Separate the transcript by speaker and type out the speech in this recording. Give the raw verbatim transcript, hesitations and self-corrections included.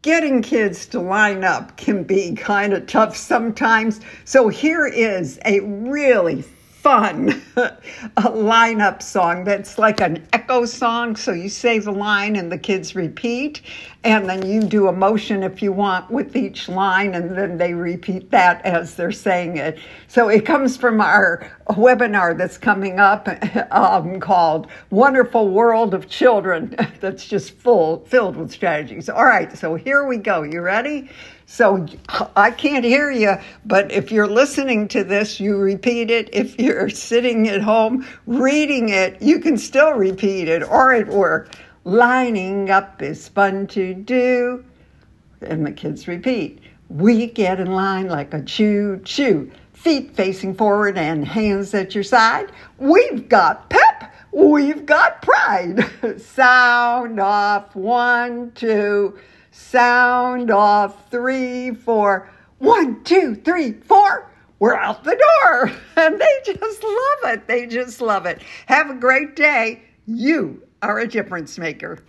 Speaker 1: Getting kids to line up can be kind of tough sometimes. So here is a really fun a lineup song that's like an echo song. So you say the line and the kids repeat, and then you do a motion if you want with each line, and then they repeat that as they're saying it. So it comes from our webinar that's coming up um, called Wonderful World of Children, that's just full filled with strategies. All right, so here we go. You ready? So I can't hear you, but if you're listening to this, you repeat it. If you're sitting at home reading it, you can still repeat it, or at work. Lining up is fun to do. And the kids repeat. We get in line like a choo-choo. Feet facing forward and hands at your side. We've got pep. We've got pride. Sound off, one, two. Sound off, three, four. One, two, three, four. We're out the door. And they just love it. They just love it. Have a great day. You are a difference maker.